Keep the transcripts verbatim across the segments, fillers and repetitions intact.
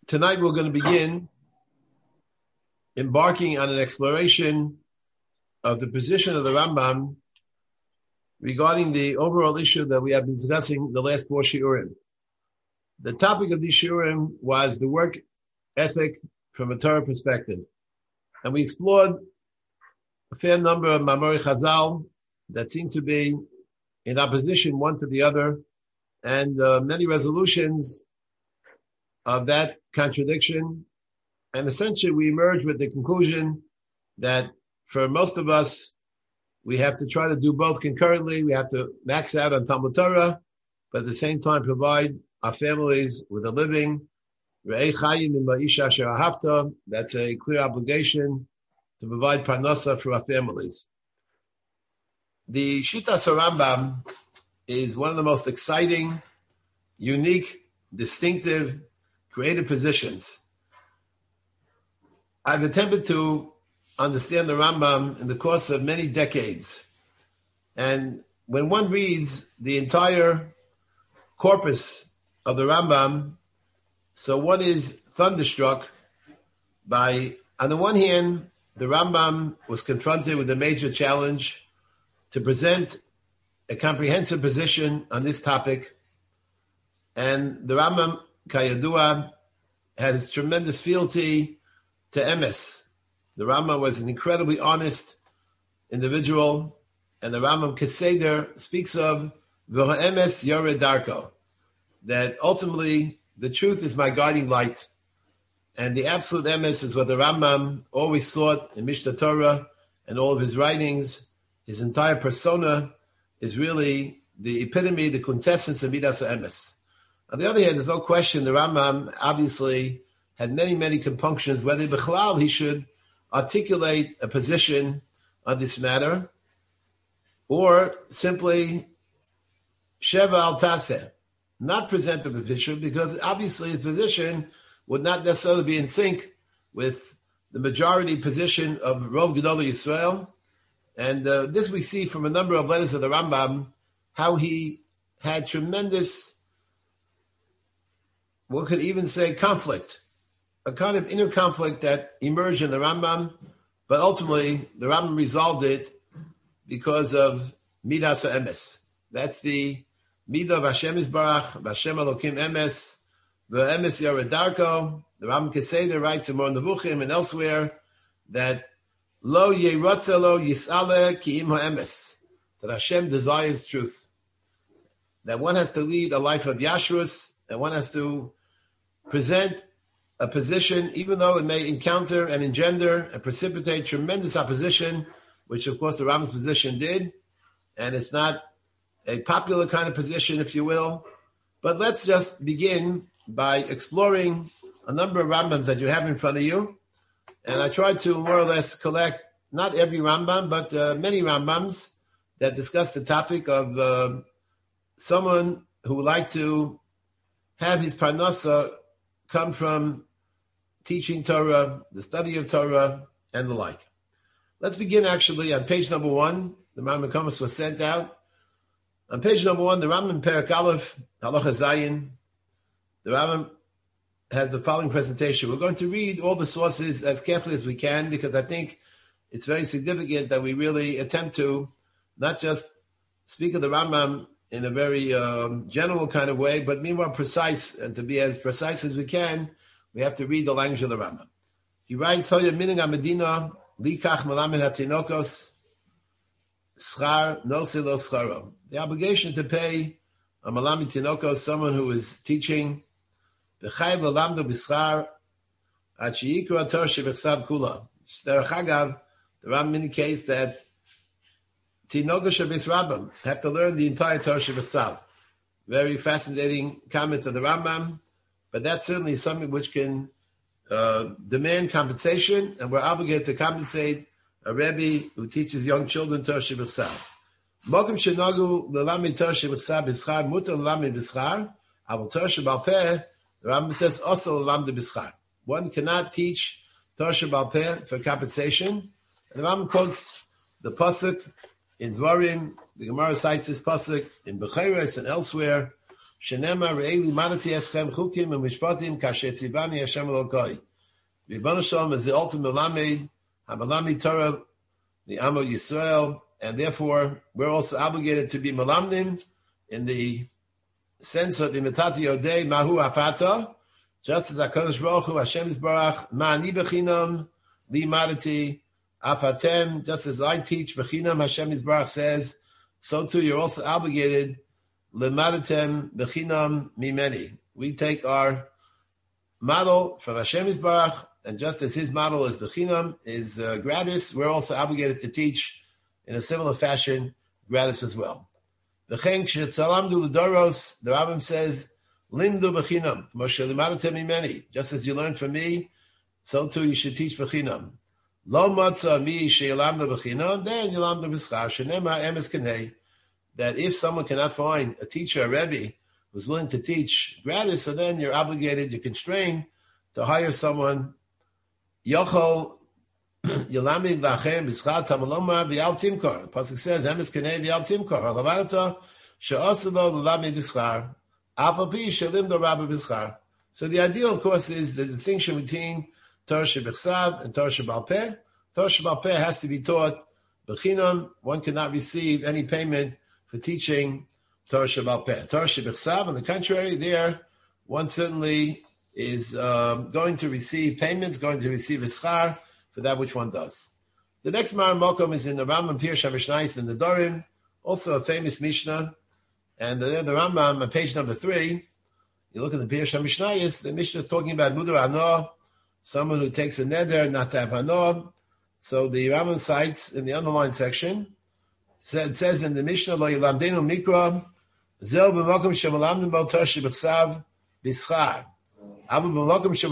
Tonight we're going to begin embarking on an exploration of the position of the Rambam regarding the overall issue that we have been discussing the last four shiurim. The topic of these shiurim was the work ethic from a Torah perspective. And we explored a fair number of Mamori Chazal that seem to be in opposition one to the other, and uh, many resolutions of that contradiction. And essentially we emerge with the conclusion that for most of us, we have to try to do both concurrently. We have to max out on Talmud Torah, but at the same time provide our families with a living. That's a clear obligation to provide parnasa for our families. The Shitas Rambam is one of the most exciting, unique, distinctive, creative positions. I've attempted to understand the Rambam in the course of many decades. And when one reads the entire corpus of the Rambam, so one is thunderstruck by, on the one hand, the Rambam was confronted with a major challenge to present a comprehensive position on this topic. And the Rambam, Kayadua, has tremendous fealty to emes. The Rambam was an incredibly honest individual, and the Rambam Keseder speaks of V'ha emes yored darko, that ultimately the truth is my guiding light, and the absolute emes is what the Rambam always sought in Mishnah Torah and all of his writings. His entire persona is really the epitome, the quintessence of Midas emes. On the other hand, there's no question the Rambam obviously had many, many compunctions whether b'chalal he should articulate a position on this matter, or simply sheva al taseh, not present a position, because obviously his position would not necessarily be in sync with the majority position of Rov Gedolei Yisrael. And uh, this we see from a number of letters of the Rambam, how he had tremendous, one could even say conflict, a kind of inner conflict that emerged in the Rambam, but ultimately the Rambam resolved it because of Midas HaEmes. That's the Midah of Hashem Yisbarach, Hashem Elokim Emes, V'Emes Yored Darko. The Rambam Keseder writes in Mor Nevuchim and elsewhere that Lo Yerotze Lo Yis'aleh Ki'im HaEmes, that Hashem desires truth, that one has to lead a life of Yashrus, and one has to present a position, even though it may encounter and engender and precipitate tremendous opposition, which of course the Rambam's position did, and it's not a popular kind of position, if you will. But let's just begin by exploring a number of Rambams that you have in front of you, and I tried to more or less collect not every Rambam, but uh, many Rambams that discuss the topic of uh, someone who would like to have his parnasa come from teaching Torah, the study of Torah, and the like. Let's begin actually on page number one. The Rambam Komas was sent out. On page number one, the Rambam Perek Aleph, Halacha Zayin, the Rambam has the following presentation. We're going to read all the sources as carefully as we can, because I think it's very significant that we really attempt to not just speak of the Rambam in a very um, general kind of way, but meanwhile precise, and to be as precise as we can, we have to read the language of the Rambam. He writes, Hoya minig ha-medina, likach melamed ha-tinokos, schar nosei lo scharo. The obligation to pay a melamed tinokos, someone who is teaching, v'chayv l'lamdo b'schar, ad she'yikru ha-Torah shebechsav kula. Derech hagav, the Rambam indicates that Tinogos Shabis Rambam have to learn the entire Torah Shebechsav. Very fascinating comment of the Rambam, but that's certainly something which can uh, demand compensation, and we're obligated to compensate a Rebbe who teaches young children Torah Shebechsav. Mokum shenagu l'lamid Torah Shebechsav b'schar mutar l'lamid b'schar, aval Torah Shebal Peh, the Rambam says also l'lamid b'schar. One cannot teach Torah Shebal Peh for compensation. And the Rambam quotes the pasuk in Dvarim, the Gemara cites this pasuk in Bechiros and elsewhere, Shenema re'eli manati eschem chukim and mishpatim kasher tzivani Hashem Elokai. Ribbon Shalom is the ultimate Melamed, HaMelamed Torah, the Amo Yisrael, and therefore we're also obligated to be Melamdim in the sense of Imitati Odei Mahu Afata, just as HaKadosh Baruch Hu, Hashem Yisbarach, Ma'ani Bechinam, Li Madati, Afatem, just as I teach Bechinam, Hashem Yisbarach says, so too you're also obligated, Lemadatem Bechinam Mimeni. We take our model from Hashem Yisbarach, and just as his model is Bechinam, is uh, gratis, we're also obligated to teach in a similar fashion, gratis as well. V'chein kshetzalamdu l'doros, the Rambam says, Limdu Bechinam, Moshe limadatem mimeni. Just as you learned from me, so too you should teach Bechinam. Lo matzah mi she'elamdu Bechinam, then yelamdu b'schar, she'nema emes kenei, that if someone cannot find a teacher, a Rebbe, who's willing to teach gratis, so then you're obligated, you're constrained to hire someone. Yochol Yalamid Lachem B'schar Tamaloma V'Yal Timkor. The pasuk says, "Emes Kenei V'Yal Timkor." Halavadata she'oselo l'lamid b'schar, afal pi she'limdo rabbi b'schar. So the ideal, of course, is the distinction between Torah she'bechsav and Torah she'bal peh. Torah she'bal peh has to be taught b'chinam. One cannot receive any payment for teaching Torah she'bal peh. Torah she'bechsav, on the contrary, there one certainly is um, going to receive payments, going to receive a schar for that which one does. The next Mar Mokom is in the Rambam Pirush HaMishnayos in the Dorim, also a famous Mishnah. And the, the Rambam, on page number three, you look at the Pirush HaMishnayos, the Mishnah is talking about Mudur Hanoah, someone who takes a neder not to have Hanoah. So the Rambam cites in the underlined section, it says in the Mishnah, Lo Yilamdenu Mikra, Zel B'mokom Shemalamdim Bo Torah Shebechsav B'schar. Even though one may be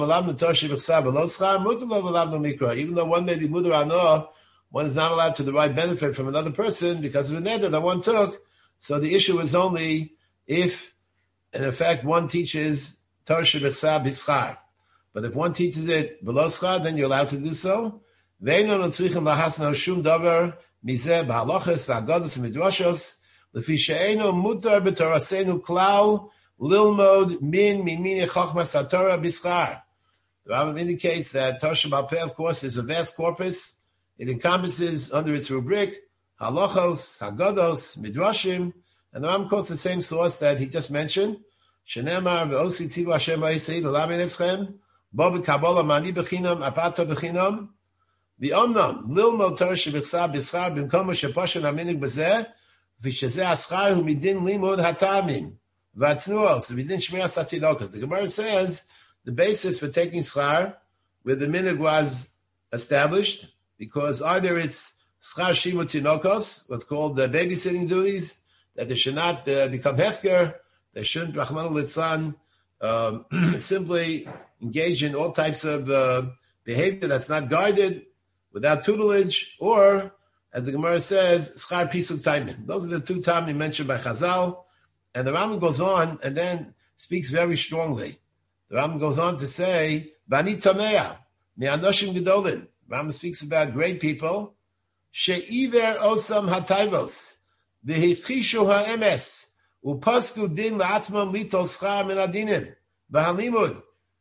Mudur Hanoah, one is not allowed to derive benefit from another person because of a neder that one took. So the issue is only if, in effect, one teaches Torah Shebechsav B'schar. But if one teaches it below schar, then you're allowed to do so. Ve'eino tzrichim lahasno shum davar mizeh b'halachos v'agodos v'midrashos lefi she'eino mutar b'torasenu klal Lilmod min mimini chochmas haTorah b'schar. The Rambam indicates that Torah she'bal peh, of course, is a vast corpus. It encompasses under its rubric halachos, haggados, midrashim, and the Rambam quotes the same source that he just mentioned. Shenemar ve'osi tzivu Hashem ba'yisei l'lamed eschem bo b'kabola mani b'chinam afata b'chinam v'omnam lilmod Torah she'bechsav b'schar b'mkom she'poshen haminig b'zeh v'shezeh aschar hu midin limud hatamim. So we didn't shmir satinokas. The Gemara says the basis for taking schar, where the minhag was established, because either it's schar shimut tinokos, what's called the babysitting duties, that they should not uh, become hefker, they shouldn't, Rahman al-Litzan, um, simply engage in all types of uh, behavior that's not guided, without tutelage, or, as the Gemara says, schar pisuk taimin. Those are the two tamim mentioned by Chazal. And the Rambam goes on and then speaks very strongly. The Rambam goes on to say, Bani Tamea, Me'anoshim Gedolin. The Rambam speaks about great people. She'iver osam hataivos, v'hichishu ha'emes, u'pasku din la'atzmam litol schar min adinim, v'halimud,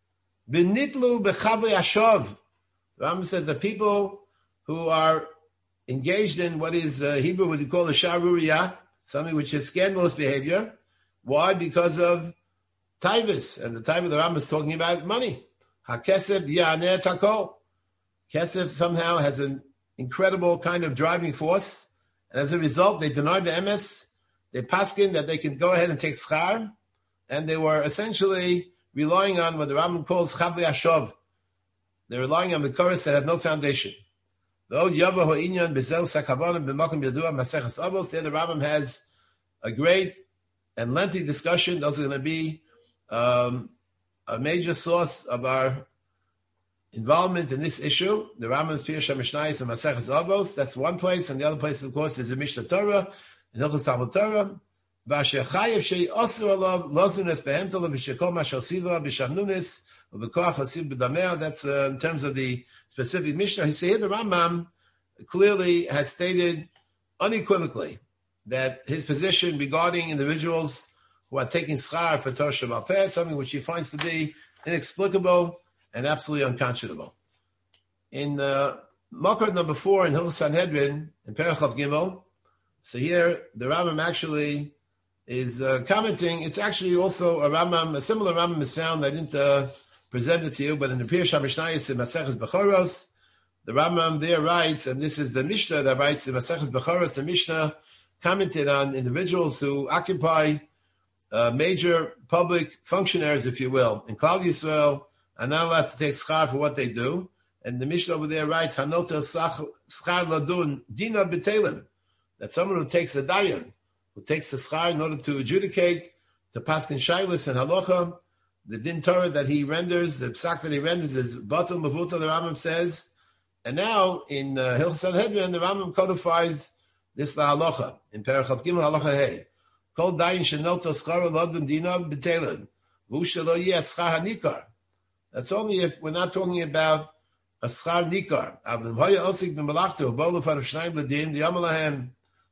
v'nitlu b'chavli ashov. The Rambam says the people who are engaged in what is uh, Hebrew, what you call a sharuriyah, something which is scandalous behavior. Why? Because of taivus. And the taivus the Rambam is talking about money. HaKesef ya'aneh takol. Kesef somehow has an incredible kind of driving force. And as a result, they denied the emes. They paskin that they can go ahead and take schar. And they were essentially relying on what the Rambam calls chavli ashov. They're relying on the chorus that have no foundation. There the Rambam has a great and lengthy discussion. Those are going to be um, a major source of our involvement in this issue. The Rambam's Pirush HaMishnayos and Maseches Avos. That's one place, and the other place, of course, is the Mishnah Torah and Hilchos Talmud Torah. V'asher chayev shei osur alav lozunes behemtol v'shekol mashal siva b'shavnunis v'bekoach hasiv b'dameh. That's uh, in terms of the specific Mishnah. He said here the Rambam clearly has stated unequivocally that his position regarding individuals who are taking schar for Torah Shemal Peh, something which he finds to be inexplicable and absolutely unconscionable. In uh, Makar number four in Hilchos Sanhedrin, in Perek Chav Gimel, so here the Rambam actually is uh, commenting. It's actually also a Rambam, a similar Rambam is found. I didn't uh, present it to you, but in the Pirush HaMishnayos in Maseches Bechoros, the Rambam there writes, and this is the Mishnah that writes in Maseches Bechoros, the Mishnah commented on individuals who occupy uh, major public functionaries, if you will, in Klal Yisrael, are not allowed to take schar for what they do. And the Mishnah over there writes, Hanotel schar ladun dina b'telim, that someone who takes a dayan, who takes the schar in order to adjudicate, to paskin shaylis and halacha, the din Torah that he renders, the psak that he renders is batal mavuta, the Rambam says. And now in uh, Hilchos Sanhedrin, the Rambam codifies this la halacha in Perek Chav Gimel halacha hey. Kol dayan shenolta schar ladun dina b'telim, v'u lo yeh schar hanikar. That's only if we're not talking about a schar nikar. Avlim hoya osik b'malachto b'olu far shnayim l'din d'yamalahem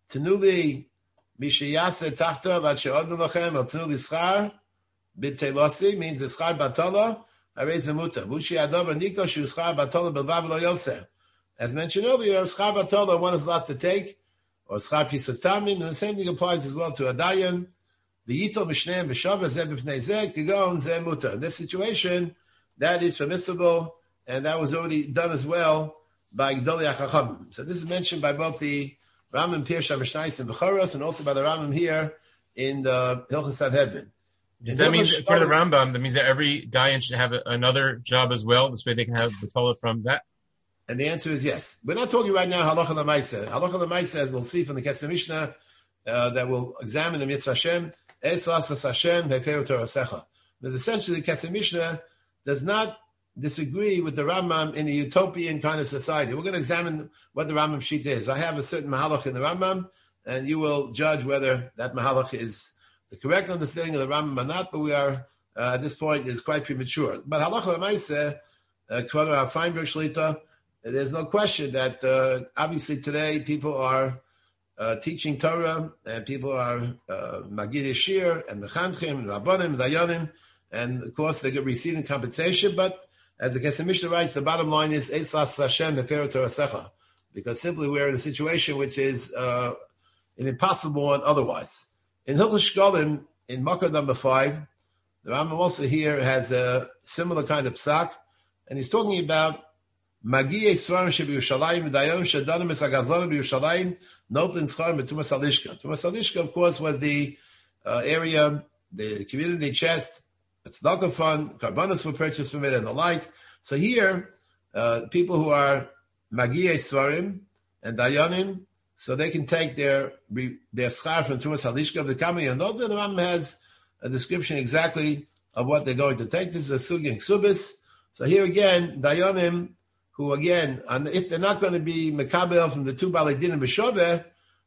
tenuli mishayase tachta v'ad she'odnu lachem el tenuli schar b'telosi means the schar batala harei zemuta v'ushi adam nikar shu schar batala b'vav lo yoser. As mentioned earlier, schar batala one is allowed to take, or schar pisatamim, and the same thing applies as well to a dayan. V'yitol mishneim v'shavah zeh b'fnei zeh kigon zeh muta. In this situation, that is permissible, and that was already done as well by Gdolei HaChachamim. So this is mentioned by both the Rambam Pirush HaMishnayos in Bechoros and also by the Rambam here in the Hilchos Sanhedrin. Does that mean, for the Rambam, that means that every dayan should have a, another job as well? This way they can have the Torah from that? And the answer is yes. We're not talking right now halacha l'maaseh. Halacha l'maaseh, as we'll see from the Kesef Mishnah, uh, that will examine the Mitzvah Hashem, Es lasas Hashem heferu torasecha. But essentially, Kesef Mishnah does not disagree with the Rambam in a utopian kind of society. We're going to examine what the Rambam sheet is. I have a certain mahalach in the Rambam, and you will judge whether that mahalach is the correct understanding of the Rambam or not, but we are, uh, at this point, is quite premature. But halacha l'maaseh, Kvod Rav Feinberg Shlita, there's no question that uh, obviously today people are uh, teaching Torah, and people are uh, Magid Yeshir, and Mechanchim, and Rabbanim, Dayanim, and of course they're receiving compensation, but as the Kesef Mishnah writes, the bottom line is Es las Hashem heferu torasecha, because simply we're in a situation which is uh, an impossible one otherwise. In Hilchos Shkolim, in Makar number five, the Rambam also here has a similar kind of psak, and he's talking about Magiyei Svarim shebiyushalayim v'dayanim shedanim esagazonim b'Yushalayim notin schar b'tumas alishka. Tumas alishka, of course, was the uh, area, the community chest. It's tzedakah fund, karbanos were purchased from it, and the like. So here, uh, people who are magiyei svarim and dayanim, so they can take their their schar from Tumas Halishka of the Kamei. And the Rambam has a description exactly of what they're going to take. This is a sugi and ksubis. So here again, dayanim, who again, if they're not going to be mekabel from the two balei din and b'shoveh,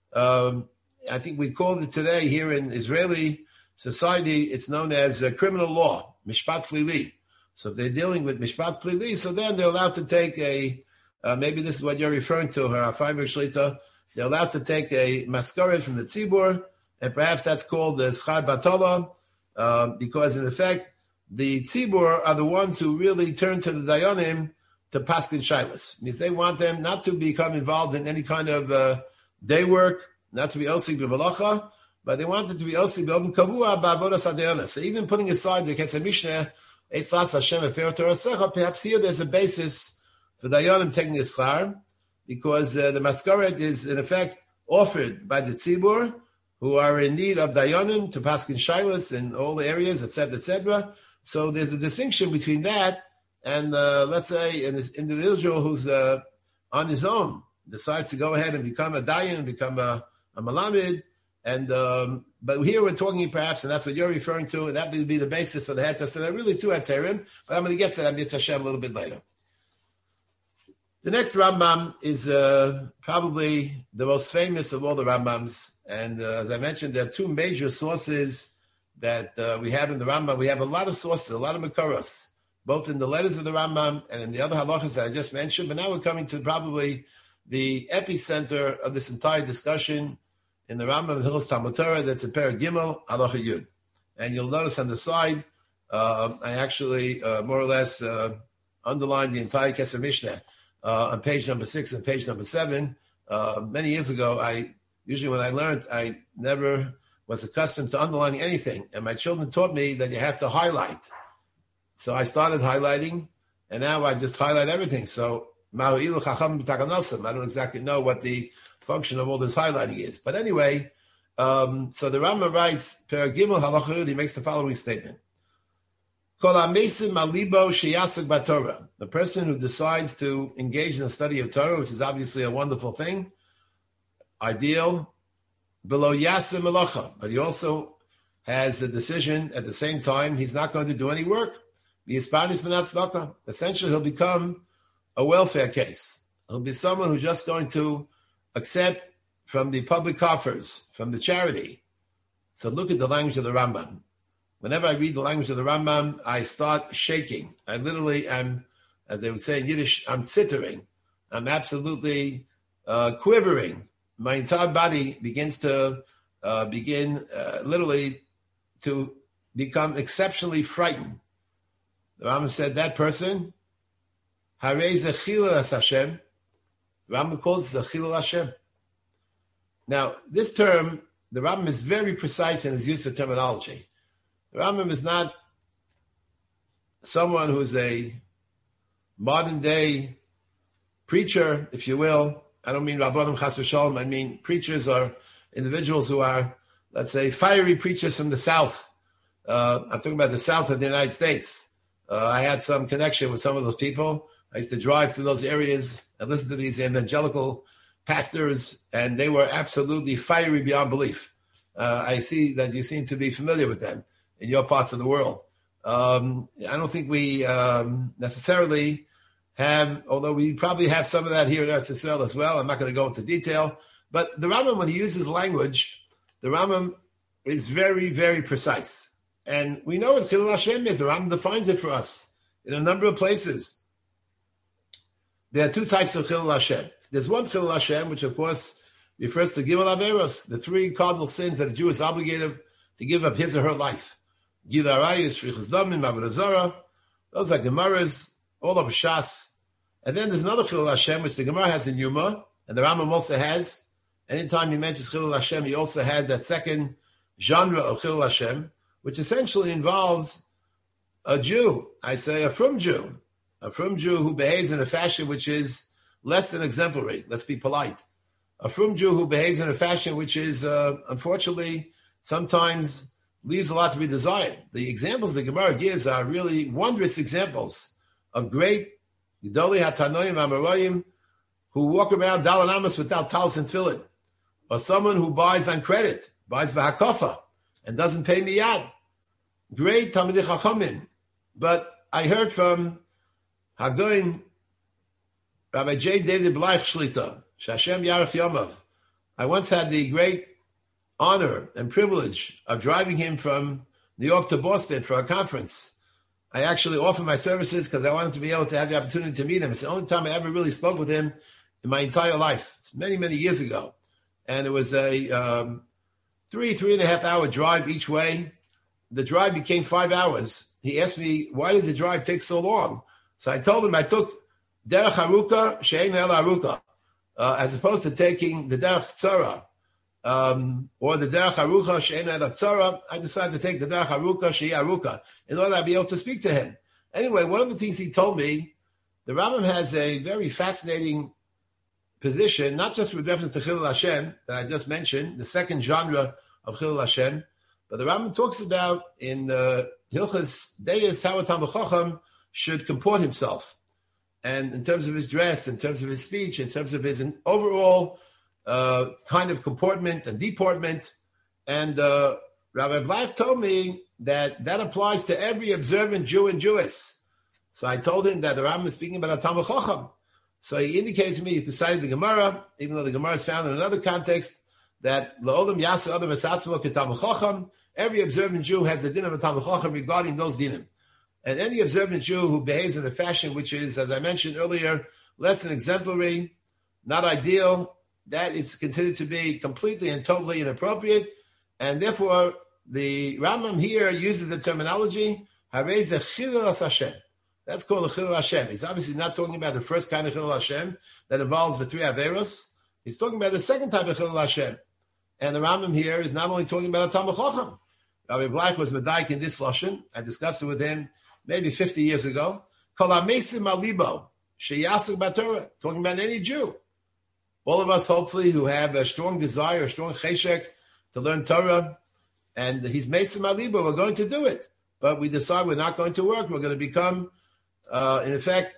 um, I think we call it today here in Israeli society, it's known as uh, criminal law, mishpat plili. So if they're dealing with mishpat plili, so then they're allowed to take a, uh, maybe this is what you're referring to, her Feinberg Shlita, they're allowed to take a maskaret from the tzibur, and perhaps that's called the schar batala, uh, because in effect, the tzibur are the ones who really turn to the dayanim to paskin shaylas. Means they want them not to become involved in any kind of uh, day work, not to be osik b'malacha, but they wanted to be osik b'oven kavua ba'avodas hadayana. So even putting aside the Kesef Mishnah, Eitz las Hashem heferu torasecha, perhaps here there's a basis for dayanim taking a schar, because uh, the maskaret is in effect offered by the tzibur, who are in need of dayanim to paskin shaylas in all the areas, et cetera, et cetera. So there's a distinction between that and uh, let's say an individual who's uh, on his own decides to go ahead and become a dayan, and become a, a malamid. And um, but here we're talking perhaps, and that's what you're referring to, and that would be the basis for the heter. So there are really two heterim, but I'm going to get to that Mitzvah Hashem a little bit later. The next Rambam is uh, probably the most famous of all the Rambams, and uh, as I mentioned, there are two major sources that uh, we have in the Rambam. We have a lot of sources, a lot of makaros, both in the letters of the Rambam and in the other halachas that I just mentioned. But now we're coming to probably the epicenter of this entire discussion in the Rambam Hilchos Talmud Torah. That's in Perek Gimel, halacha Yud. And you'll notice on the side, uh, I actually uh, more or less uh, underlined the entire Keser Mishnah uh, on page number six and page number seven. Uh, many years ago, I usually when I learned, I never was accustomed to underlining anything. And my children taught me that you have to highlight. So I started highlighting, and now I just highlight everything. So I don't exactly know what the function of all this highlighting is. But anyway, um, so the Rambam writes, Perek Gimel Halacha, he makes the following statement. The person who decides to engage in the study of Torah, which is obviously a wonderful thing, ideal, below Yasim Melacha, but he also has the decision at the same time he's not going to do any work. Essentially, he'll become a welfare case. He'll be someone who's just going to accept from the public coffers, from the charity. So look at the language of the Rambam. Whenever I read the language of the Rambam, I start shaking. I literally am, as they would say in Yiddish, I'm zittering. I'm absolutely uh, quivering. My entire body begins to uh, begin uh, literally to become exceptionally frightened. The Rambam said that person, Harei zechila as Hashem. The Rambam calls it zechila Hashem. Now, this term, the Rambam is very precise in his use of terminology. The Rambam is not someone who's a modern day preacher, if you will. I don't mean Rabbanim Chas v'Shalom. I mean preachers are individuals who are, let's say, fiery preachers from the South. Uh, I'm talking about the South of the United States. Uh, I had some connection with some of those people. I used to drive through those areas and listen to these evangelical pastors, and they were absolutely fiery beyond belief. Uh, I see that you seem to be familiar with them in your parts of the world. Um, I don't think we um, necessarily have, although we probably have some of that here in Eretz Yisrael as well. I'm not going to go into detail. But the Rambam, when he uses language, the Rambam is very, very precise. And we know what Chilul Hashem is. The Rambam defines it for us in a number of places. There are two types of Chilul Hashem. There's one Chilul Hashem, which of course refers to Gimel Averos, the three cardinal sins that a Jew is obligated to give up his or her life. Gil Arayis, Shrichus Damim, Avodah Zarah. Those are Gemaras, all of Shas. And then there's another Chilul Hashem, which the Gemara has in Yuma, and the Rambam also has. Anytime he mentions Chilul Hashem, he also has that second genre of Chilul Hashem, which essentially involves a Jew, I say a frum Jew, a frum Jew who behaves in a fashion which is less than exemplary. Let's be polite. A frum Jew who behaves in a fashion which is, uh, unfortunately, sometimes leaves a lot to be desired. The examples the Gemara gives are really wondrous examples of great Gedolei HaTanoim Amoraim who walk around Dalan Amos without talis and tefillin, or someone who buys on credit, buys b'hakofa, and doesn't pay miyad. Great Talmidei Chachamim. But I heard from Hagoin, Rabbi J. David Bleich Shlita, Shashem Yarech Yomav. I once had the great honor and privilege of driving him from New York to Boston for a conference. I actually offered my services because I wanted to be able to have the opportunity to meet him. It's the only time I ever really spoke with him in my entire life. It's many, many years ago. And it was a um, three, three and a half hour drive each way. The drive became five hours. He asked me, why did the drive take so long? So I told him I took Derech Haruka, She'ein El Haruka, uh, as opposed to taking the Derech Tzara, um, or the Derech Haruka, She'ein El Tzara. I decided to take the Derech Haruka, She'ein Haruka, in order to be able to speak to him. Anyway, one of the things he told me, the Rambam has a very fascinating position, not just with reference to Chilul Hashem, that I just mentioned, the second genre of Chilul Hashem, but the Rambam talks about in uh, Hilchas Deis how a Talmid Chacham should comport himself. And in terms of his dress, in terms of his speech, in terms of his overall uh, kind of comportment and deportment. And uh, Rabbi Bleich told me that that applies to every observant Jew and Jewess. So I told him that the Rambam is speaking about a Talmid Chacham. So he indicated to me, he cited the Gemara, even though the Gemara is found in another context, that La'olam Yasa Adam Esatzmo Ketalmid Chacham, every observant Jew has the din of a Talmid Chacham regarding those dinim. And any observant Jew who behaves in a fashion which is, as I mentioned earlier, less than exemplary, not ideal, that is considered to be completely and totally inappropriate. And therefore, the Rambam here uses the terminology Harei ze chilul as Hashem. That's called a chilul Hashem. He's obviously not talking about the first kind of chilul Hashem that involves the three averos. He's talking about the second type of chilul Hashem. And the Rambam here is not only talking about a Talmud Chacham. Rabbi Black was Medaik in this lashon. I discussed it with him maybe fifty years ago. Kol hamesim al libo sheyasuk b'Torah. Talking about any Jew. All of us, hopefully, who have a strong desire, a strong cheshek to learn Torah, and he's mesim al libo, we're going to do it. But we decide we're not going to work. We're going to become, uh, in effect,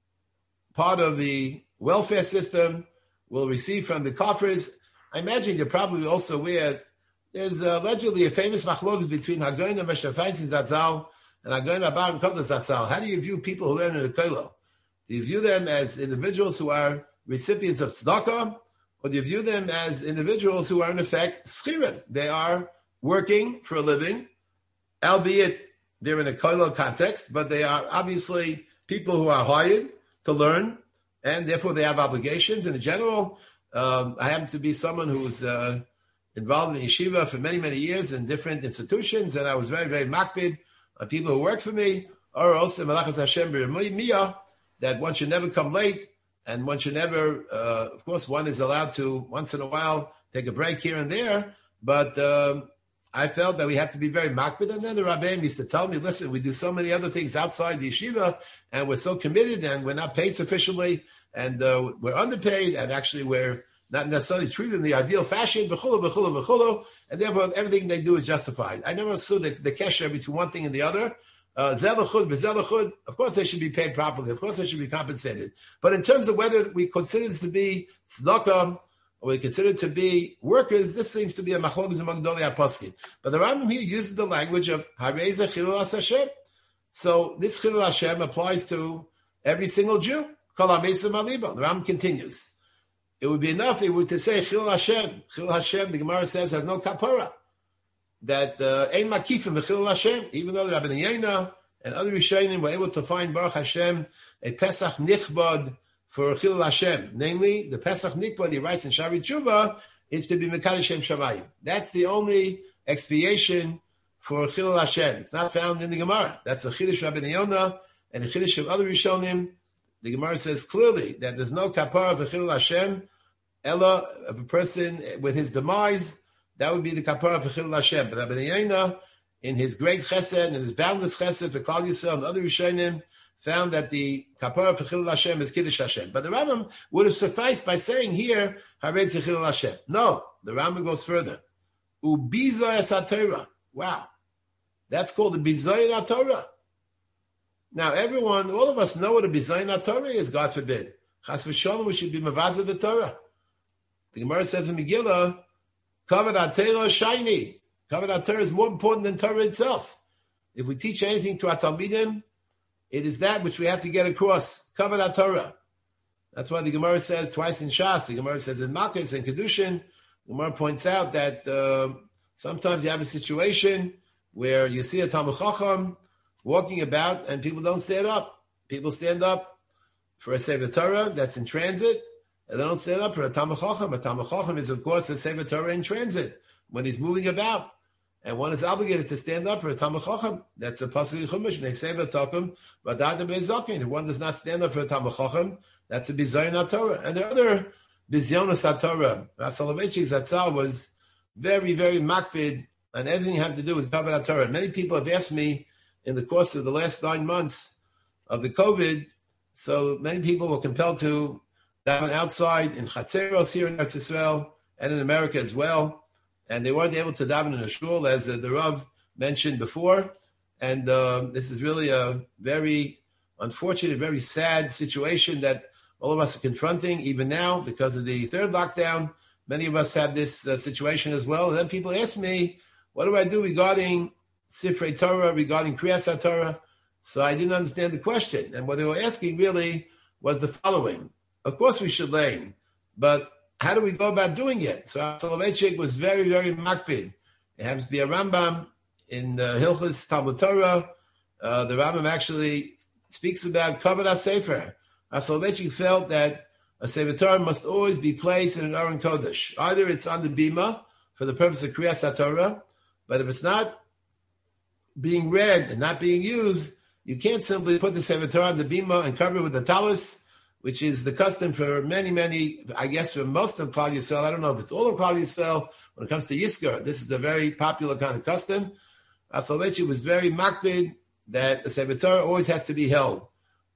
part of the welfare system. We'll receive from the coffers. I imagine you're probably also aware there's allegedly a famous machlokes between Hagoyin and Moshe Feinstein Zatzal and Hagoyin Abarim Kodesh Zatzal. How do you view people who learn in the kollel? Do you view them as individuals who are recipients of tzedakah, or do you view them as individuals who are in effect schirim? They are working for a living, albeit they're in a kollel context, but they are obviously people who are hired to learn, and therefore they have obligations. And in general, um, I happen to be someone who's uh, involved in yeshiva for many, many years in different institutions, and I was very, very makpid on people who worked for me, or also Malachas Hashem b'Miyah, that one should never come late, and one should never, uh, of course, one is allowed to, once in a while, take a break here and there, but um, I felt that we have to be very makpid, and then the Rabbeim used to tell me, listen, we do so many other things outside the yeshiva, and we're so committed, and we're not paid sufficiently, and uh, we're underpaid, and actually we're not necessarily treated in the ideal fashion, v'chulu, v'chulu, v'chulu, and therefore everything they do is justified. I never saw the, the kesher between one thing and the other. Uh, zelachud, b'zelachud, of course they should be paid properly. Of course they should be compensated. But in terms of whether we consider this to be tzedakah, or we consider it to be workers, this seems to be a machlokes among Dolei HaPoskim. But the Rambam here uses the language of Harei ze chilul as Hashem. So this chilul Hashem applies to every single Jew. Kol hamesim al libo. The Rambam continues. It would be enough if we were to say chilul Hashem. Chilul Hashem, the Gemara says, has no kapara. That ein makifim v'chilul Hashem, even though the Rabbi Yeina and other Rishonim were able to find Baruch Hashem a Pesach nichbad for chilul Hashem. Namely, the Pesach nichbad he writes in Shaarei Tshuva is to be mekadosh Shem Shamayim. That's the only expiation for chilul Hashem. It's not found in the Gemara. That's a chiddush Rabbi Yeina and a chiddush of other Rishonim. The Gemara says clearly that there's no kapara for chilul Hashem, ella of a person with his demise. That would be the kapara for chilul Hashem. But Rabbi Yeina, in his great chesed and his boundless chesed for Klal Yisrael and other Rishonim, found that the kapara for chilul Hashem is kiddush Hashem. But the Rambam would have sufficed by saying here Harei ze chilul Hashem. No, the Rambam goes further. Ubizoy es haTorah. Wow, that's called the bizoy haTorah. Now, everyone, all of us know what a bizayin HaTorah is, God forbid. Chas v'sholom, we should be mavazah the Torah. The Gemara says in Megillah, Kavod HaTorah shiny. Kavod HaTorah is more important than Torah itself. If we teach anything to our Talmidim, it is that which we have to get across. Kavod HaTorah. That's why the Gemara says twice in Shas. The Gemara says in Makkos and Kedushin. The Gemara points out that uh, sometimes you have a situation where you see a Talmud Chacham walking about, and people don't stand up. People stand up for a Sefer Torah that's in transit, and they don't stand up for a Talmud Chacham. A Talmud Chacham is, of course, a Sefer Torah in transit when he's moving about, and one is obligated to stand up for a Talmud Chacham. That's a pasuk in Chumash. They say v'tokum v'adad bezokin. If one does not stand up for a Talmud Chacham, that's a bizayin HaTorah. And there are other bizyonos HaTorah. Ras Soloveitchik Zatzal was very, very makpid on everything having to do with Kavod HaTorah. Many people have asked me in the course of the last nine months of the COVID, so many people were compelled to daven outside in Chatzeros here in Eretz Yisrael and in America as well, and they weren't able to daven in a shul, as the, the Rav mentioned before. And uh, this is really a very unfortunate, very sad situation that all of us are confronting even now because of the third lockdown. Many of us have this uh, situation as well. And then people ask me, what do I do regarding Sifrei Torah, regarding Kriyas HaTorah? So I didn't understand the question. And what they were asking really was the following. Of course we should learn, but how do we go about doing it? So Soloveitchik was very, very makpid. It happens to be a Rambam in uh, Hilchos Talmud Torah. Uh, the Rambam actually speaks about Kavod HaSefer. Soloveitchik felt that a Sefer Torah must always be placed in an Aron Kodesh. Either it's on the bima for the purpose of Kriyas HaTorah, But if it's not being read and not being used, you can't simply put the Sefer Torah on the bima and cover it with the talis, which is the custom for many, many, I guess for most of Klal Yisrael. I don't know if it's all of Klal Yisrael. When it comes to Yizkor, this is a very popular kind of custom. Soloveitchik was very makbid that the Sefer Torah always has to be held.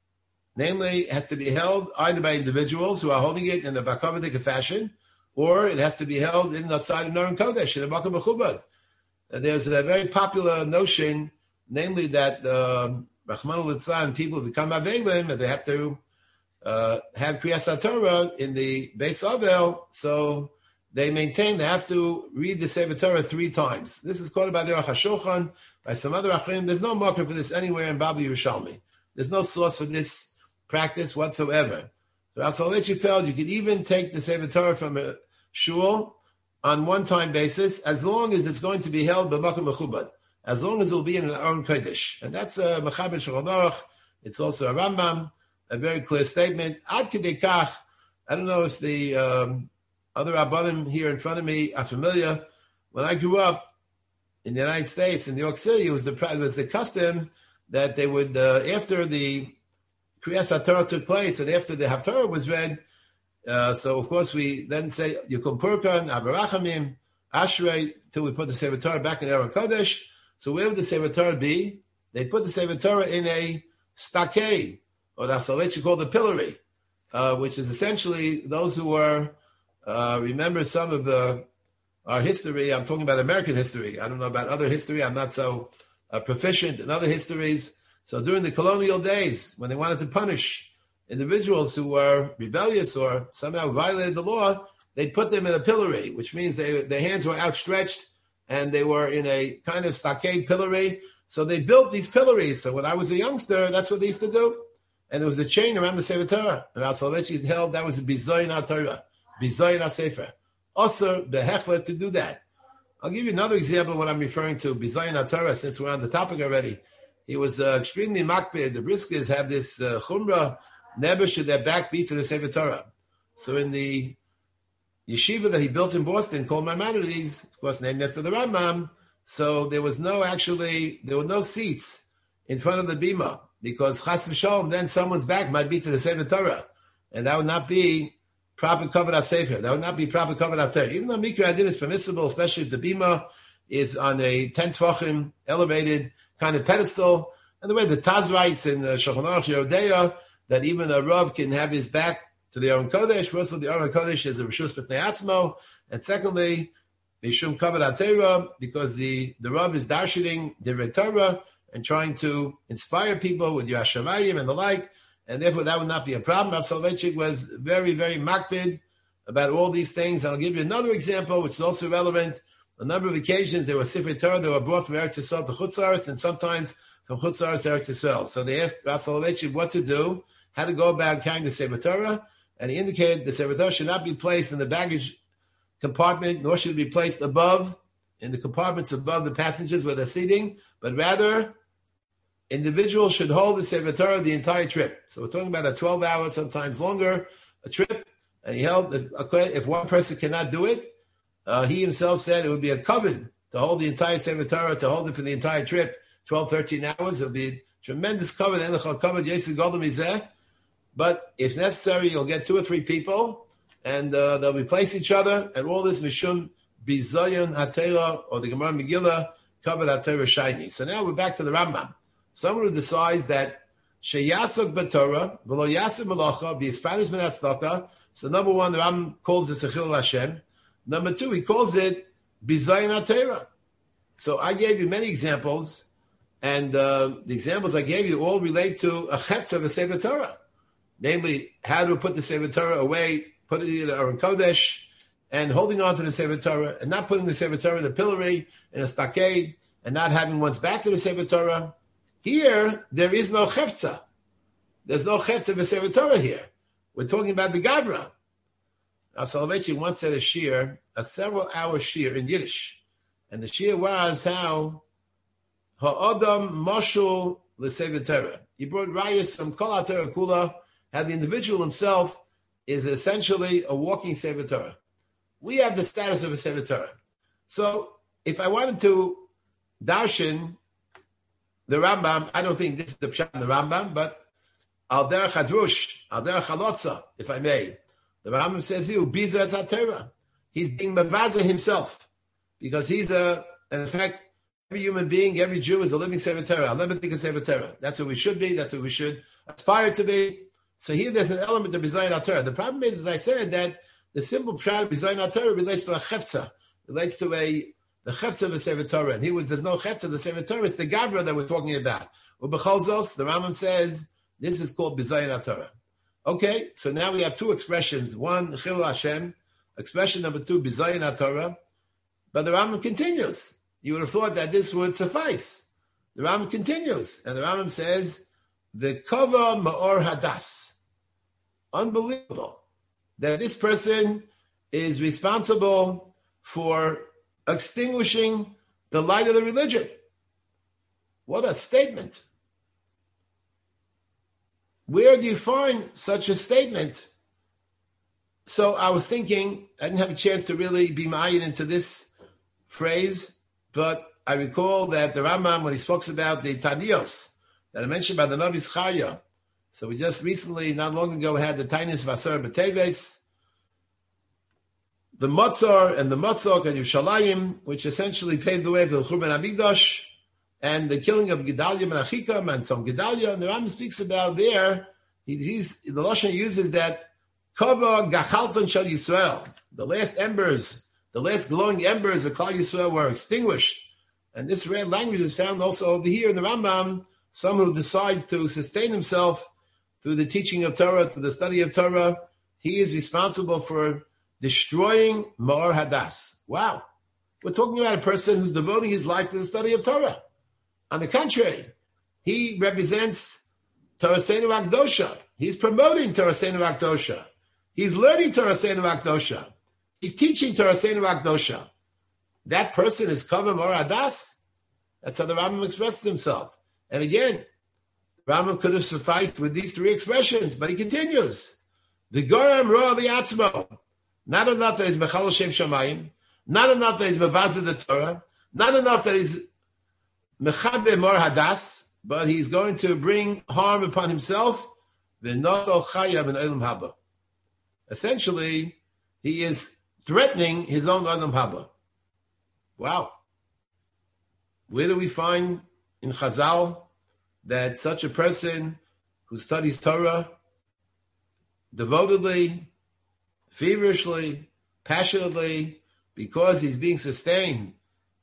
Namely, it has to be held either by individuals who are holding it in a bakavadik fashion, or it has to be held in outside of Noren Kodesh, in a Makom Mechubad. There's a very popular notion, namely that Rahman al-Litzlan, people become Avelim, and they have to uh, have Kriyas Torah in the Beis Avel, so they maintain they have to read the Sefer Torah three times. This is quoted by the Aruch HaShulchan, by some other Achim. There's no marker for this anywhere in Baba Yerushalmi. There's no source for this practice whatsoever. But Soloveitchik felt you could even take the Sefer Torah from a shul on one-time basis, as long as it's going to be held b'makom mechubad, as long as it will be in an Aron Kodesh. And that's a Mechaber Shulchan Aruch. It's also a Rambam, a very clear statement. Ad kedei kach, I don't know if the um, other Rabbanim here in front of me are familiar. When I grew up in the United States, in New York City, it was the, it was the custom that they would, uh, after the Kriyas HaTorah took place and after the Haftarah was read, Uh, so, of course, we then say, Yukum Purkan, Avarachamim, Ashrei, till we put the Sefer Torah back in Aron Kodesh. So where would the Sefer Torah be? They put the Sefer Torah in a stockade, or that's what you call the pillory, uh, which is essentially those who were, uh, remember some of the our history. I'm talking about American history. I don't know about other history. I'm not so uh, proficient in other histories. So during the colonial days, when they wanted to punish individuals who were rebellious or somehow violated the law, they'd put them in a pillory, which means they, their hands were outstretched and they were in a kind of stockade pillory. So they built these pillories. So when I was a youngster, that's what they used to do. And there was a chain around the Sefer Torah. And Al Soloveitchik held that was a bizoyin HaTorah, bizoyin HaSefer. Also, behechlet to do that. I'll give you another example of what I'm referring to, bizoyin HaTorah, since we're on the topic already. He was uh, extremely makbid. The Briskers have this uh, chumrah, never should their back be to the Sefer Torah. So in the yeshiva that he built in Boston called Maimonides, of course named after the Rambam, so there was no actually, there were no seats in front of the bima, because chas v'shalom, then someone's back might be to the Sefer Torah, and that would not be proper covered HaSefer. That would not be proper covered HaTorah. Even though Mikra Adin is permissible, especially if the bima is on a ten tvachim elevated kind of pedestal, and the way the Taz writes in the Shulchan Aruch Yerodea, that even a Rav can have his back to the Aron Kodesh. First of all, the Aron Kodesh is a Rishus B'fnei Atzmo. And secondly, Mishum Kavod HaTorah, because the, the Rav is darshaning Divrei Torah and trying to inspire people with Yerushalayim and the like. And therefore, that would not be a problem. Rav Soloveitchik was very, very makbid about all these things. And I'll give you another example, which is also relevant. A number of occasions, there were Sifrei Torah that were brought from Eretz Yisrael to Chutz La'aretz, and sometimes from Chutz La'aretz to Eretz Yisrael. So they asked Rav Soloveitchik what to do, how to go about carrying the Sefer Torah, and he indicated the Sefer Torah should not be placed in the baggage compartment, nor should it be placed above, in the compartments above the passengers where they're seating, but rather, individuals should hold the Sefer Torah the entire trip. So we're talking about a twelve hour, sometimes longer, a trip, and he held, if one person cannot do it, uh, he himself said it would be a covet to hold the entire Sefer Torah, to hold it for the entire trip, twelve, thirteen hours. It would be tremendous covet, but if necessary, you'll get two or three people, and uh, they'll replace each other, and all this mishum bizayon HaTorah, or the Gemara Megillah, covered HaTorah shiny. So now we're back to the Rambam. Someone who decides that sheyasok b'Torah, v'lo yasok malacha, v'yispanis min hatzedakah. So number one, the Rambam calls this a chilul Hashem. Number two, he calls it bizayon HaTorah. So I gave you many examples, and uh, the examples I gave you all relate to a chetz of a Sefer Torah. Namely, how to put the Sefer Torah away, put it in Aron Kodesh, and holding on to the Sefer Torah, and not putting the Sefer Torah in a pillory, in a stockade, and not having one's back to the Sefer Torah. Here, there is no chefza. There's no chefza of a Sefer Torah here. We're talking about the Gavra. Now, Soloveitchik once said a shir, a several-hour shir in Yiddish, and the shir was how ha'adam mashul l'Sefer Torah. He brought rayas from Kol HaTorah Kula, how the individual himself is essentially a walking Sefer Torah. We have the status of a Sefer Torah. So if I wanted to darshan the Rambam, I don't think this is the pshat in the Rambam, but al derech hadrush, al derech halotza, if I may. The Rambam says here, biza es ha-Torah. He's being mavaza himself, because he's a, in fact, every human being, every Jew is a living Sefer Torah. I'll never think of Sefer Torah. That's what we should be. That's what we should aspire to be. So here there's an element of Bizayin HaTorah. The problem is, as I said, that the simple pshat of Bizayin HaTorah relates to a chefza, relates to a the chefza of a Sefer Torah. And he was, there's no chefza of the Sefer Torah. It's the Gabra that we're talking about. Ubecholzos, the Rambam says, this is called Bizayin HaTorah. Okay, so now we have two expressions. One, Chilul Hashem. Expression number two, Bizayin HaTorah. But the Rambam continues. You would have thought that this would suffice. The Rambam continues. And the Rambam says, the Kova Ma'or Hadas. Unbelievable that this person is responsible for extinguishing the light of the religion. What a statement. Where do you find such a statement? So I was thinking, I didn't have a chance to really be ma'ayin into this phrase, but I recall that the Rambam, when he spoke about the Taniyos that I mentioned by the Navi Zechariah, so we just recently, not long ago, had the Tainis Vasar B'Teves, the Motzor and the Motzok and Yerushalayim, which essentially paved the way for the Churban HaMikdash, and the killing of Gedalia and Achikam and some Gedalia. And the Rambam speaks about there, he, he's, the Lashon uses that Kova Gachalton Shal Yisrael, the last embers, the last glowing embers of Klal Yisrael were extinguished. And this red language is found also over here in the Rambam, someone who decides to sustain himself through the teaching of Torah, through the study of Torah, he is responsible for destroying Ma'or Hadas. Wow. We're talking about a person who's devoting his life to the study of Torah. On the contrary, he represents Torah Seinu Akdosha. He's promoting Torah Seinu Akdosha. He's learning Torah Seinu Akdosha. He's teaching Torah Seinu Akdosha. That person is Kova Ma'or Hadas. That's how the Rambam expresses himself. And again, Rambam could have sufficed with these three expressions, but he continues. The Goram Roa Liatzmo. Not enough that he's Mechal Shem Shamayim. Not enough that he's Mevazah the Torah. Not enough that he's Mechabe Mor Hadas, but he's going to bring harm upon himself. V'noto Chaya ben Olam Haba. Essentially, he is threatening his own Olam Haba. Wow. Where do we find in Chazal that such a person who studies Torah devotedly, feverishly, passionately, because he's being sustained,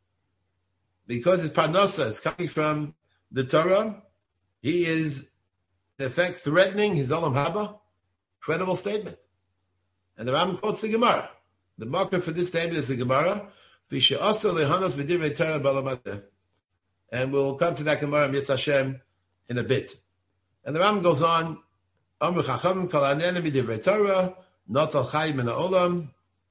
because his parnasa is coming from the Torah, he is, in effect, threatening his olam haba? Incredible statement. And the Rambam quotes the Gemara. The marker for this statement is the Gemara, and we'll come to that Gemara, Mitzvah Hashem, in a bit. And the Rambam goes on, Amru Chachamim kol hanene midivrei Torah, notal chayim min ha'olam,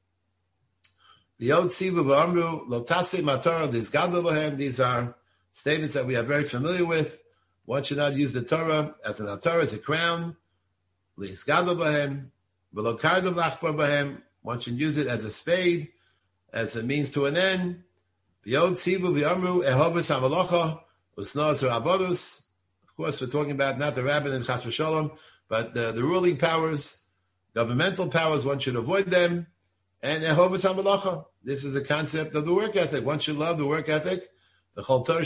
v'yod tzivu v'amru, lo tasei ma'torah d'izgadol lahem. These are statements that we are very familiar with. One should not use the Torah as an Torah, as a crown, l'izgadol lahem, v'lo kardom lachbar bahem. One should use it as a spade, as a means to an end. V'yod tzivu v'amru, ehovus ha'malocha, usnoas ha'abodus. Of course, we're talking about not the rabbin and Chas v'Shalom, but the, the ruling powers, governmental powers, one should avoid them. And Ehovas HaMalacha. This is a concept of the work ethic. One should love the work ethic. And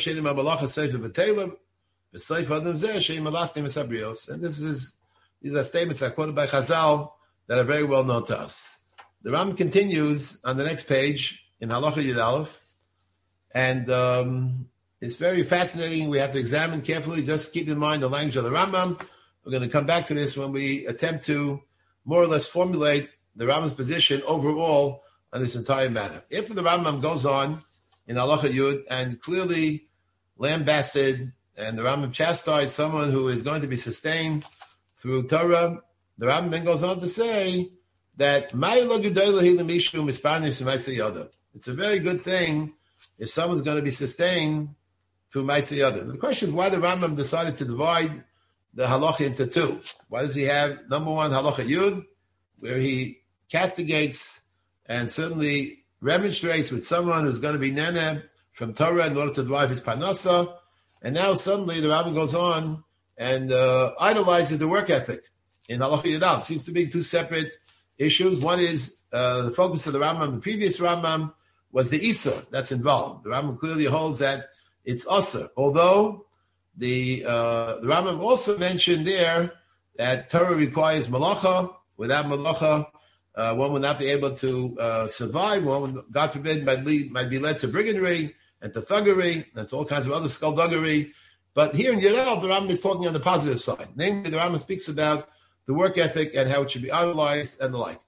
this is these are statements that are quoted by Chazal that are very well known to us. The Ram continues on the next page in Halacha Yud Aleph, and um, it's very fascinating. We have to examine carefully. Just keep in mind the language of the Rambam. We're going to come back to this when we attempt to more or less formulate the Rambam's position overall on this entire matter. After the Rambam goes on in Halacha Yud and clearly lambasted, and the Rambam chastised someone who is going to be sustained through Torah, the Rambam then goes on to say that it's a very good thing if someone's going to be sustained through Ma'aseh Yadin. The question is why the Rambam decided to divide the halacha into two. Why does he have, number one, halacha Yud, where he castigates and certainly remonstrates with someone who's going to be nene from Torah in order to drive his parnasa, and now suddenly the Rambam goes on and uh, idolizes the work ethic in Halacha Yudal. It seems to be two separate issues. One is uh, the focus of the Rambam, the previous Rambam, was the Isur that's involved. The Rambam clearly holds that it's Asur, although the, uh, the Rambam also mentioned there that Torah requires malacha. Without malacha, uh, one would not be able to uh, survive. One would, God forbid, might, lead, might be led to brigandry and to thuggery and to all kinds of other skullduggery. But here in Yudal, the Rambam is talking on the positive side. Namely, the Rambam speaks about the work ethic and how it should be idolized and the like.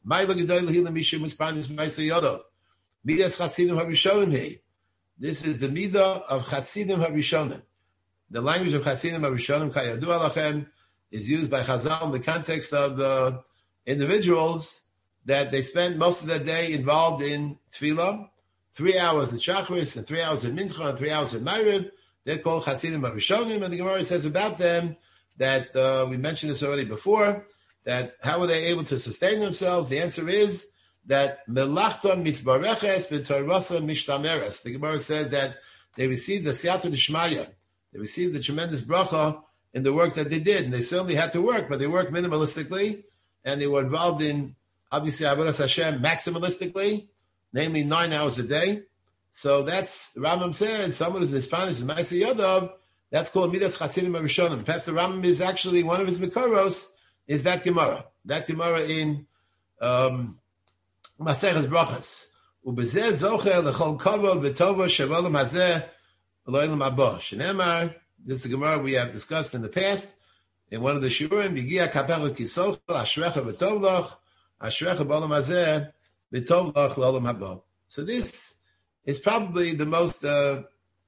This is the midah of Chasidim HaRishonim. The language of Chasidim HaRishonim, Kayadu Alachem, is used by Chazal in the context of the individuals that they spend most of their day involved in tefillah, three hours in Shachris, and three hours in Mincha, and three hours in Ma'ariv. They're called Chasidim HaRishonim, and the Gemara says about them that, uh, we mentioned this already before, that how were they able to sustain themselves? The answer is that melachton mitzbareches v'torasa mishtameres. The Gemara says that they received the siyata d'shmaya. They received the tremendous bracha in the work that they did, and they certainly had to work, but they worked minimalistically, and they were involved in, obviously, Avodas Hashem maximalistically, namely nine hours a day. So that's, the Rambam says, someone who's in Spanish is Ma'aseh Yadav, that's called Midas Chasidim HaRishonim. Perhaps the Rambam is actually, one of his Mikoros is that Gemara. That Gemara in um, Maseches Brachas. Ubezeh zocher lechol kavod v'tova shevolam hazeh v'lo'elam haba. Shenemar, this is the Gemara we have discussed in the past. In one of the Shurim, Yigia kapel kisoch ashrecha v'tovlach ashrecha b'olam hazeh v'tovlach l'olam haba. So this is probably the most uh,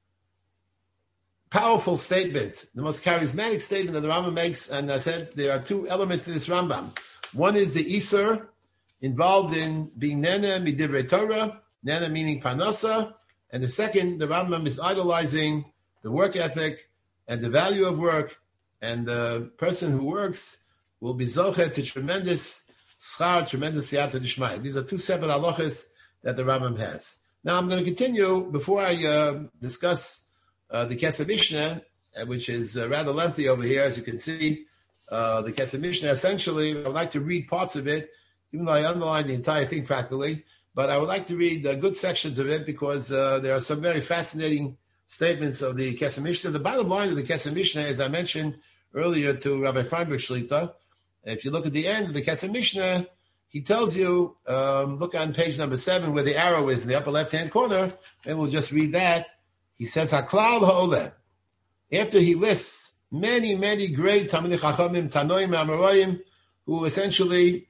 powerful statement, the most charismatic statement that the Rambam makes. And I said there are two elements to this Rambam. One is the Isur, involved in being nene midivrei Torah, nene meaning parnasa, and the second, the Rambam is idolizing the work ethic and the value of work, and the person who works will be zochet to tremendous schar, tremendous siyata d'shmaya. These are two separate halachas that the Rambam has. Now I'm going to continue before I uh, discuss uh, the Kesef Mishnah, uh, which is uh, rather lengthy over here, as you can see. Uh, the Kesef Mishnah, essentially, I would like to read parts of it, even though I underlined the entire thing practically, but I would like to read uh, good sections of it because uh, there are some very fascinating statements of the Kesef Mishnah. The bottom line of the Kesef Mishnah, as I mentioned earlier to Rabbi Feinberg Shlita, if you look at the end of the Kesef Mishnah, he tells you, um, look on page number seven where the arrow is in the upper left-hand corner, and we'll just read that. He says, HaKlal ha'oleh. After he lists many, many great Talmidei Chachamim, Tanoim, Amoraim, who essentially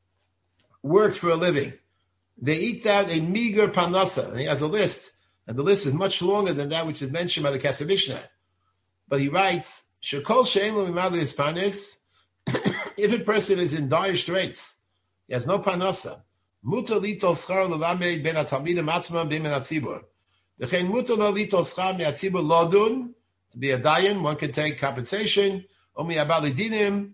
worked for a living. They eked out a meager parnasa. And he has a list, and the list is much longer than that which is mentioned by the Kesef Mishnah. But he writes, Shekol she'en lo mimad le'ispanis, if a person is in dire straits, he has no parnasa. Mutar litol schar l'lamed ben hatalmidim atzmam ben hatzibur. V'chein mutar lo litol schar me'hatzibur lodun, to be a dayan, one can take compensation. Or mi'abali dinim,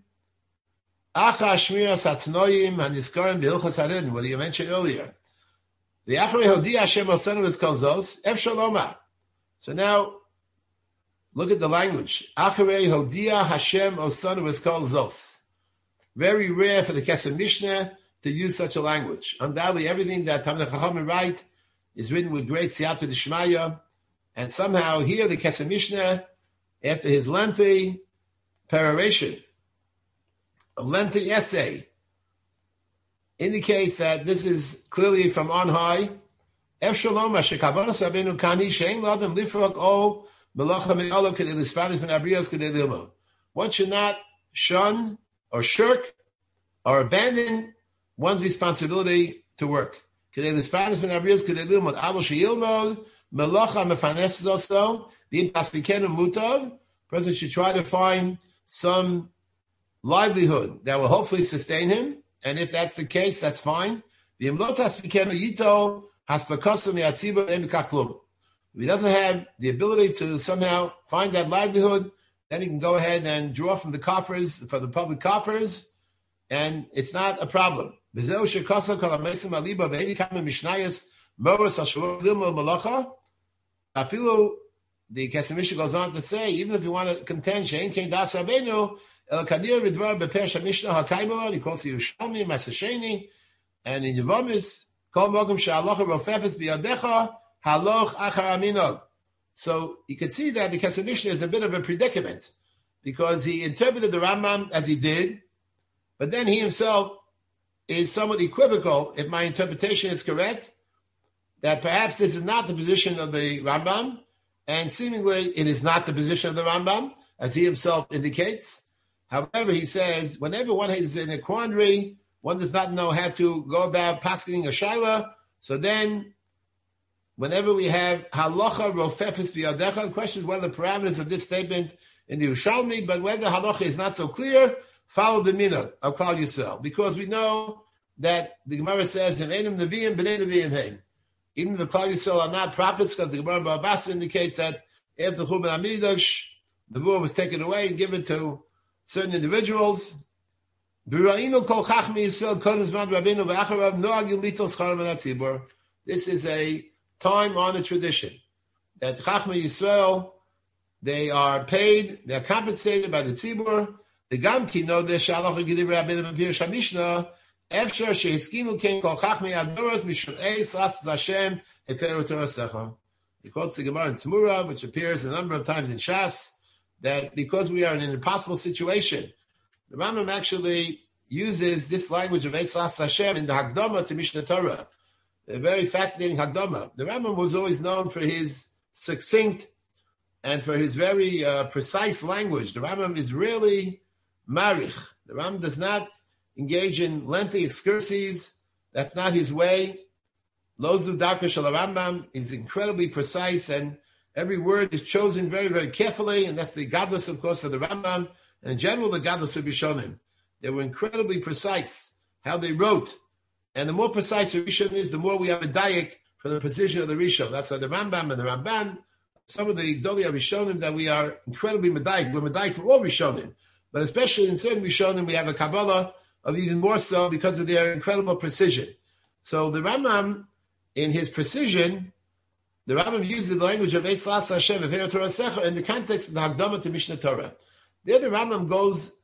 acha shmiras hatnoyim haniskarim b'hilchos haridin, what you mentioned earlier. The achrei hodi Hashem osenu is kol zos, ef shaloma. So now, look at the language. Achrei hodia Hashem osenu is kol zos. Very rare for the Kesef Mishnah to use such a language. Undoubtedly, everything that Talmidei Chachamim write is written with great siyata d'shmaya, and somehow here the Kesef Mishnah, after his lengthy peroration, a lengthy essay, indicates that this is clearly from on high. Ef shalom shekavanos rabbeinu kani shein l'adam lifrok ol melacha me'olo kedei l'spanis ben abrios kedei l'ilmod. One should not shun or shirk or abandon one's responsibility to work. Kedei l'spanis ben abrios kedei l'ilmod alo sheyilmod melacha mefanes also v'im paspikenu mutav. Person should try to find some livelihood that will hopefully sustain him. And if that's the case, that's fine. If he doesn't have the ability to somehow find that livelihood, then he can go ahead and draw from the coffers, from the public coffers, and it's not a problem. Moros Hashavua Lilmo Malacha. Afilu, the Kesef Mishnah goes on to say, even if you want to contend, Shein Kein Das Rabbeinu, El Kadir Vidvar Bepersha Mishnah HaKaimala, he calls it Yerushalmi, Masasheni, and in Yevomis, Kol Mogum She'alocha Rofefes Biyadecha, Haloch Achar Aminog. So you can see that the Kesef Mishnah is a bit of a predicament, because he interpreted the Rambam as he did, but then he himself is somewhat equivocal, if my interpretation is correct, that perhaps this is not the position of the Rambam, and seemingly it is not the position of the Rambam, as he himself indicates. However, he says, whenever one is in a quandary, one does not know how to go about paskening a shaila, so then, whenever we have halacha rofefes biyadecha, the question is whether the parameters of this statement in the Yerushalmi, but whether halacha is not so clear, follow the minhag of Klal Yisrael, because we know that the Gemara says, "Enim neviim b'nei neviim heim." Even the Klal Yisrael are not prophets, because the Gemara Ba'abas indicates that after Churban HaMikdash, the Nevuah was taken away and given to certain individuals. This is a time-honored tradition that Chachmei Yisrael, they are paid, they are compensated by the tzibur. The Gamki know this Shalach Gediv Rabbeinu B'Pirush HaMishnah. Efshar shehiskimu ken kol chachmei adoros mishum eis ras Hashem heperu torasecha. He quotes the Gemara in Tzmura, which appears a number of times in Shas, that because we are in an impossible situation, the Rambam actually uses this language of eis ras Hashem in the Hakdama to Mishnah Torah. A very fascinating Hakdama. The Rambam was always known for his succinct and for his very uh, precise language. The Rambam is really marich. The Rambam does not engage in lengthy excursions. That's not his way. Lozu Darka Shel Rambam is incredibly precise, and every word is chosen very, very carefully, and that's the godless, of course, of the Rambam, and in general, the godless of Rishonim. They were incredibly precise how they wrote, and the more precise the Rishon is, the more we have a dayak for the precision of the Rishon. That's why the Rambam and the Ramban, some of the Gdolei Rishonim, that we are incredibly medayik. We're medayik for all Rishonim, but especially in certain Rishonim, we have a Kabbalah of even more so because of their incredible precision. So the Rambam, in his precision, the Rambam uses the language of Eis Las Hashem in the context of the Hakdama to Mishnah Torah. There the Rambam goes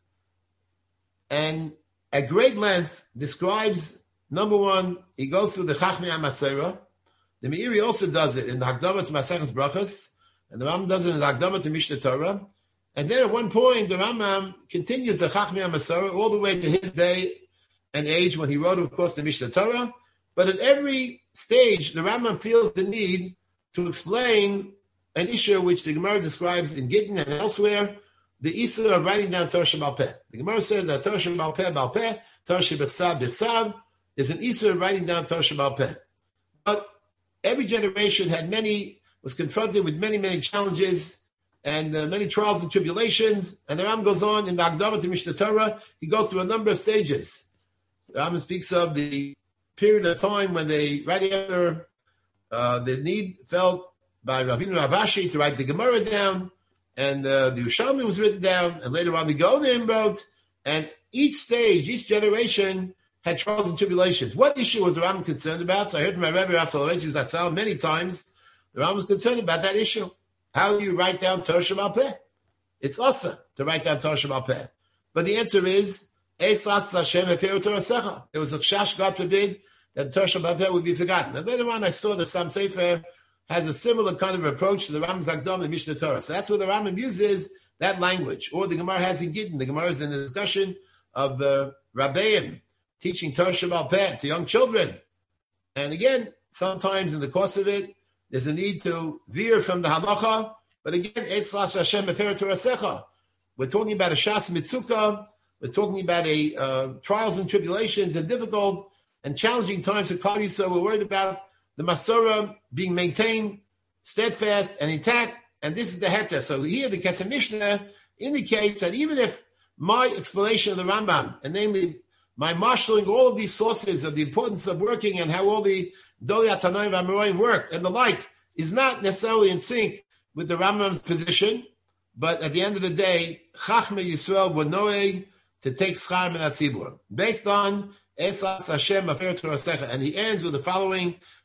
and at great length describes, number one, he goes through the Chachmei HaMasera. The Meiri also does it in the Hakdama to Maseches Brachos, and the Rambam does it in the Hakdama to Mishnah Torah. And then at one point, the Rambam continues the Chachmei HaMasera all the way to his day and age when he wrote, of course, the Mishnah Torah. But at every stage, the Rambam feels the need to explain an issue which the Gemara describes in Gittin and elsewhere, the issue of writing down Torah Sheba'al Peh. The Gemara says that Torah Sheba'al Peh, Ba'al Peh, Torah Shebechsav, Bechsav, is an issue of writing down Torah Sheba'al Peh. But every generation had many, was confronted with many, many challenges and uh, many trials and tribulations. And the Rambam goes on in the Hakdama to Mishnah Torah, he goes through a number of stages. The Rambam speaks of the period of time when they, right after uh, the need felt by Ravinu Rav Ashi to write the Gemara down, and uh, the Yerushalmi was written down, and later on the Gaonim wrote, and each stage, each generation had trials and tribulations. What issue was the Rambam concerned about? So I heard from my Rebbe Rav Soloveitchik Zatzal many times, the Rambam was concerned about that issue. How do you write down Torah Sheba'al Peh? It's awesome to write down Torah Sheba'al Peh. But the answer is, Eis Las Hashem Heperu Torasecha. There was a chash, God forbid, that Torah Sheba'al Peh would be forgotten. And later on, I saw that Sam Sefer has a similar kind of approach to the Rambam's Hakdama and Mishnah Torah. So that's where the Rambam uses that language. Or the Gemara has in Gittin. The Gemara is in the discussion of uh, Rabbeim teaching Torah Sheba'al Peh to young children. And again, sometimes in the course of it, there's a need to veer from the halacha. But again, Eis Las Hashem Heperu Torasecha. We're talking about a Shas Mitzukah. We're talking about a uh, trials and tribulations and difficult and challenging times for Klal Yisrael. We're worried about the Masorah being maintained, steadfast and intact, and this is the Heta. So here the Kesef Mishnah indicates that even if my explanation of the Rambam, and namely my marshalling all of these sources of the importance of working and how all the Gdolei HaTanoim v'Amoraim worked and the like, is not necessarily in sync with the Rambam's position, but at the end of the day, Chachmei Yisrael were noeg to take schar min hatzibur, based on Eis Las Hashem Heperu Torasecha. And he ends with the following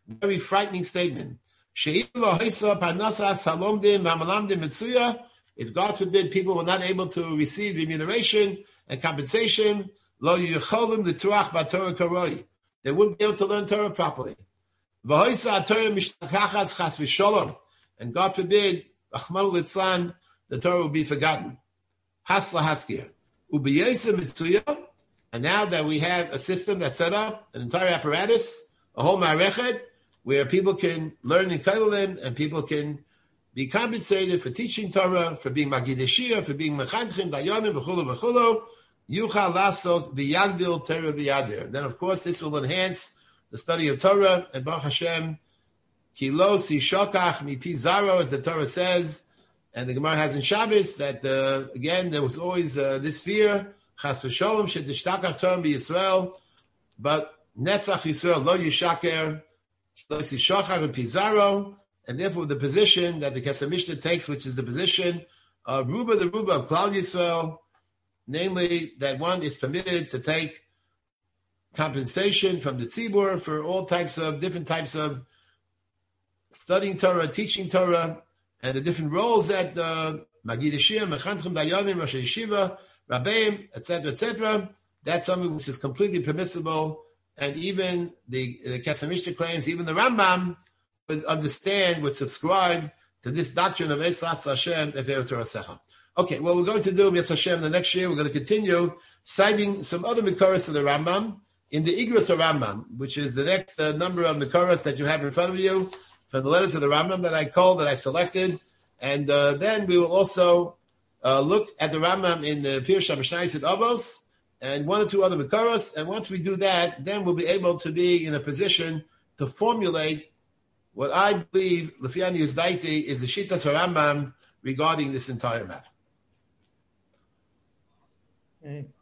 Very frightening statement. If God forbid people were not able to receive remuneration and compensation, they wouldn't be able to learn Torah properly. And God forbid, the Torah will be forgotten. Hasla haskir. And now that we have a system that's set up, an entire apparatus, a whole ma'arechet, where people can learn in Kailim and people can be compensated for teaching Torah, for being Magideshir, for being Mechanchim, Dayanim, v'chulu v'chulu, Yuchal Lasok v'yagdil Torah v'yadir. Then, of course, this will enhance the study of Torah, and Baruch Hashem, Kilo si shokach mi pi zaro, as the Torah says, and the Gemara has in Shabbos, that, uh, again, there was always uh, this fear, Chas v'sholem, she'tishtachach Torah b'Yisrael, but Netzach Yisrael lo yishaker, and therefore the position that the Kesef Mishnah takes, which is the position of Ruba, the Ruba of Klal Yisrael, namely that one is permitted to take compensation from the Tzibur for all types of, different types of studying Torah, teaching Torah, and the different roles that Magid Ashir, Mechanchim Dayanim, Rosh Yeshiva, Rabbeim, et cetera, et cetera. That's something which is completely permissible. And even the, the Kesef Mishnah claims, even the Rambam would understand, would subscribe to this doctrine of Eitz Las Hashem, Efer Torah Secha. Okay, what we're going to do, Yetz Hashem, the next year, we're going to continue citing some other Mikoros of the Rambam in the Igros of Rambam, which is the next uh, number of Mikoros that you have in front of you, from the letters of the Rambam that I called, that I selected. And uh, then we will also uh, look at the Rambam in the Pirush HaMishnayos et Avos, and one or two other Mikoros, and once we do that, then we'll be able to be in a position to formulate what I believe, Lefiani Uzdaiti, is the Shitas Rambam regarding this entire matter. Okay.